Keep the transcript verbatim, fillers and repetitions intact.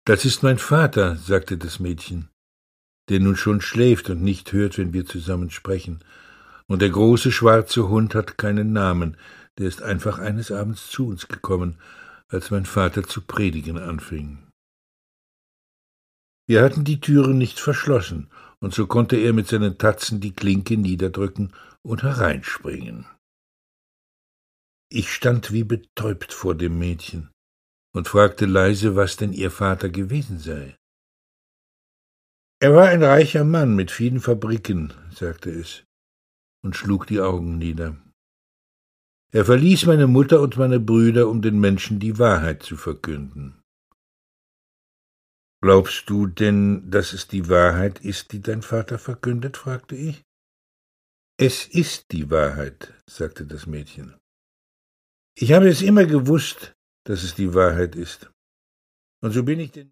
„Das ist mein Vater“, sagte das Mädchen, „der nun schon schläft und nicht hört, wenn wir zusammen sprechen. Und der große schwarze Hund hat keinen Namen, der ist einfach eines Abends zu uns gekommen, als mein Vater zu predigen anfing. Wir hatten die Türe nicht verschlossen, und so konnte er mit seinen Tatzen die Klinke niederdrücken und hereinspringen. Ich stand wie betäubt vor dem Mädchen und fragte leise, was denn ihr Vater gewesen sei. »Er war ein reicher Mann mit vielen Fabriken«, sagte es und schlug die Augen nieder. »Er verließ meine Mutter und meine Brüder, um den Menschen die Wahrheit zu verkünden.« »Glaubst du denn, dass es die Wahrheit ist, die dein Vater verkündet?« fragte ich. »Es ist die Wahrheit«, sagte das Mädchen. »Ich habe es immer gewusst, dass es die Wahrheit ist. Und so bin ich denn